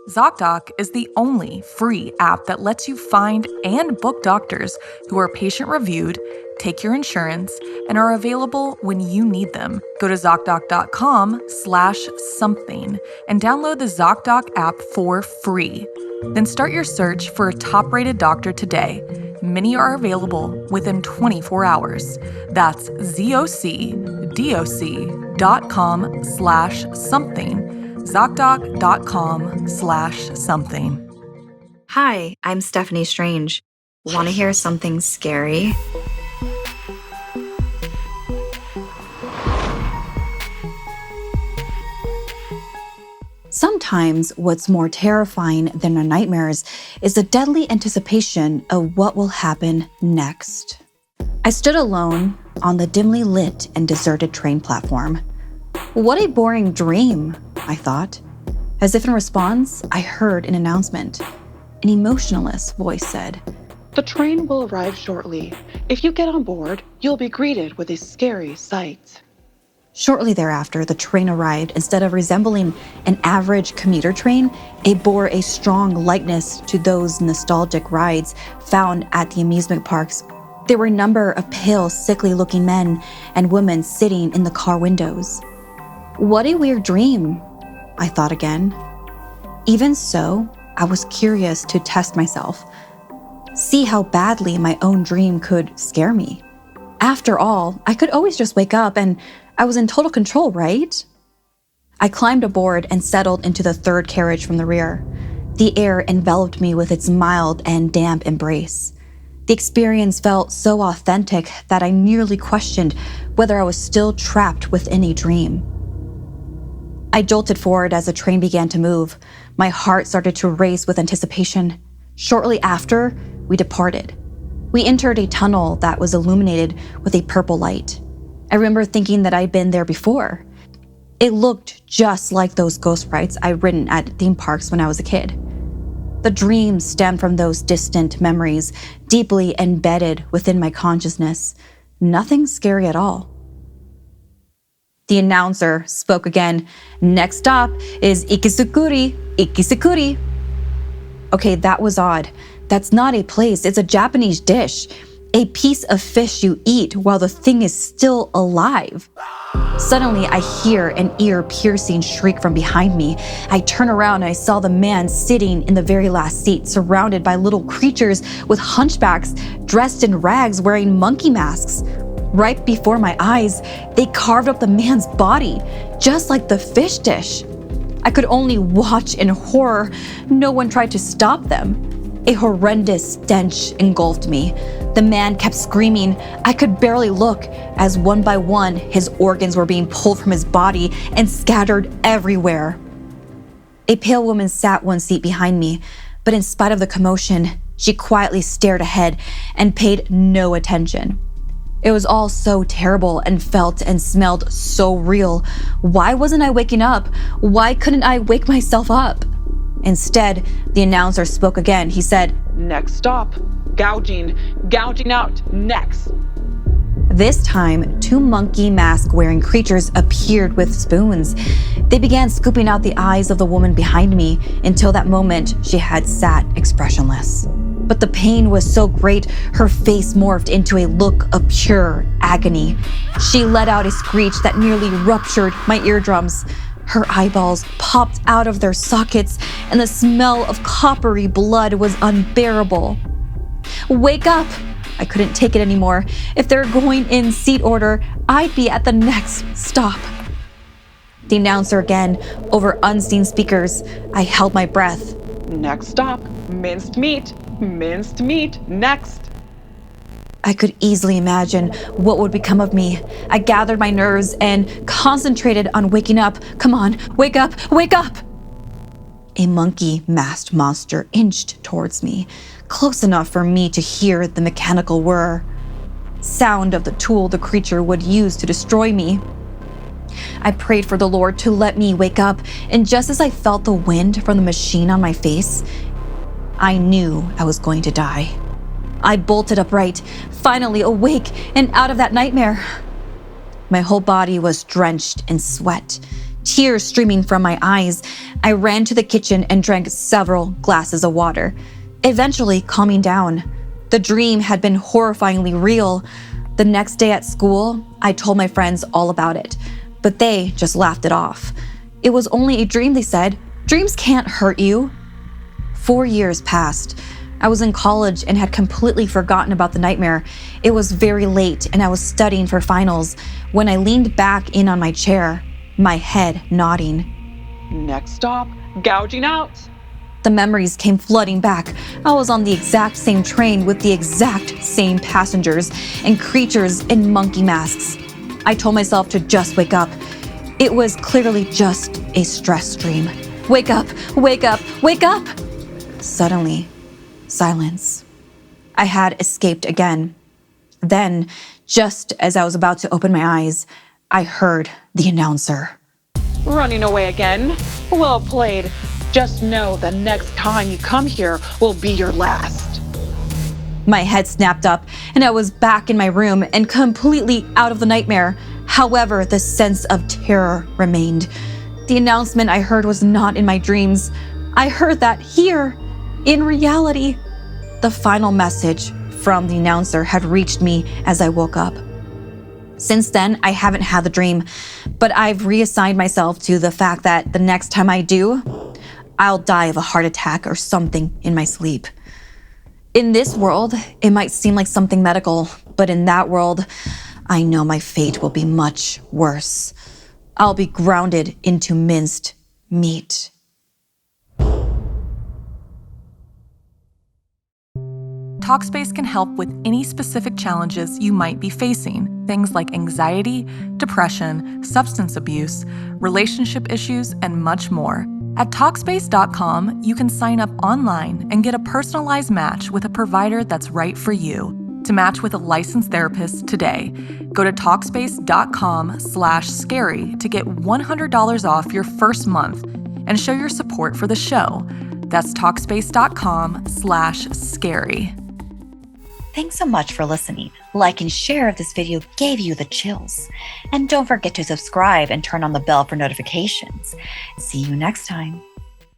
ZocDoc is the only free app that lets you find and book doctors who are patient-reviewed, take your insurance, and are available when you need them. Go to ZocDoc.com/something and download the ZocDoc app for free. Then start your search for a top-rated doctor today. Many are available within 24 hours. That's ZocDoc.com/something. ZocDoc.com/something. Hi, I'm Stephanie Strange. Want to hear something scary? Sometimes what's more terrifying than our nightmares is the deadly anticipation of what will happen next. I stood alone on the dimly lit and deserted train platform. What a boring dream, I thought. As if in response, I heard an announcement. An emotionless voice said, "The train will arrive shortly. If you get on board, you'll be greeted with a scary sight." Shortly thereafter, the train arrived. Instead of resembling an average commuter train, it bore a strong likeness to those nostalgic rides found at the amusement parks. There were a number of pale, sickly-looking men and women sitting in the car windows. What a weird dream, I thought again. Even so, I was curious to test myself, see how badly my own dream could scare me. After all, I could always just wake up and I was in total control, right? I climbed aboard and settled into the third carriage from the rear. The air enveloped me with its mild and damp embrace. The experience felt so authentic that I nearly questioned whether I was still trapped within a dream. I jolted forward as the train began to move. My heart started to race with anticipation. Shortly after, we departed. We entered a tunnel that was illuminated with a purple light. I remember thinking that I'd been there before. It looked just like those ghost rides I'd ridden at theme parks when I was a kid. The dream stemmed from those distant memories, deeply embedded within my consciousness. Nothing scary at all. The announcer spoke again. "Next stop is Ikisukuri, Ikisukuri." Okay, that was odd. That's not a place, it's a Japanese dish. A piece of fish you eat while the thing is still alive. Suddenly, I hear an ear-piercing shriek from behind me. I turn around and I saw the man sitting in the very last seat, surrounded by little creatures with hunchbacks, dressed in rags, wearing monkey masks. Right before my eyes, they carved up the man's body, just like the fish dish. I could only watch in horror. No one tried to stop them. A horrendous stench engulfed me. The man kept screaming. I could barely look as one by one his organs were being pulled from his body and scattered everywhere. A pale woman sat one seat behind me, but in spite of the commotion, she quietly stared ahead and paid no attention. It was all so terrible and felt and smelled so real. Why wasn't I waking up? Why couldn't I wake myself up? Instead, the announcer spoke again. He said, "Next stop, gouging out, next." This time, two monkey mask-wearing creatures appeared with spoons. They began scooping out the eyes of the woman behind me. Until that moment, she had sat expressionless. But the pain was so great, her face morphed into a look of pure agony. She let out a screech that nearly ruptured my eardrums. Her eyeballs popped out of their sockets, and the smell of coppery blood was unbearable. "Wake up!" I couldn't take it anymore. If they're going in seat order, I'd be at the next stop. The announcer again, over unseen speakers. I held my breath. "Next stop, minced meat, next." I could easily imagine what would become of me. I gathered my nerves and concentrated on waking up. Come on, wake up, wake up! A monkey-masked monster inched towards me, close enough for me to hear the mechanical whir. Sound of the tool the creature would use to destroy me. I prayed for the Lord to let me wake up, and just as I felt the wind from the machine on my face, I knew I was going to die. I bolted upright, finally awake and out of that nightmare. My whole body was drenched in sweat. Tears streaming from my eyes, I ran to the kitchen and drank several glasses of water, eventually calming down. The dream had been horrifyingly real. The next day at school, I told my friends all about it, but they just laughed it off. It was only a dream, they said. Dreams can't hurt you. 4 years passed. I was in college and had completely forgotten about the nightmare. It was very late and I was studying for finals when I leaned back in on my chair, my head nodding. Next stop, gouging out. The memories came flooding back. I was on the exact same train with the exact same passengers and creatures in monkey masks. I told myself to just wake up. It was clearly just a stress dream. Wake up, wake up, wake up! Suddenly, silence. I had escaped again. Then, just as I was about to open my eyes, I heard the announcer. Running away again? Well played. Just know the next time you come here will be your last. My head snapped up and I was back in my room and completely out of the nightmare. However, the sense of terror remained. The announcement I heard was not in my dreams. I heard that here, in reality. The final message from the announcer had reached me as I woke up. Since then, I haven't had the dream, but I've reassigned myself to the fact that the next time I do, I'll die of a heart attack or something in my sleep. In this world, it might seem like something medical, but in that world, I know my fate will be much worse. I'll be grounded into minced meat. Talkspace can help with any specific challenges you might be facing, things like anxiety, depression, substance abuse, relationship issues, and much more. At Talkspace.com, you can sign up online and get a personalized match with a provider that's right for you. To match with a licensed therapist today, go to Talkspace.com/scary to get $100 off your first month and show your support for the show. That's Talkspace.com/scary. Thanks so much for listening. Like and share if this video gave you the chills. And don't forget to subscribe and turn on the bell for notifications. See you next time.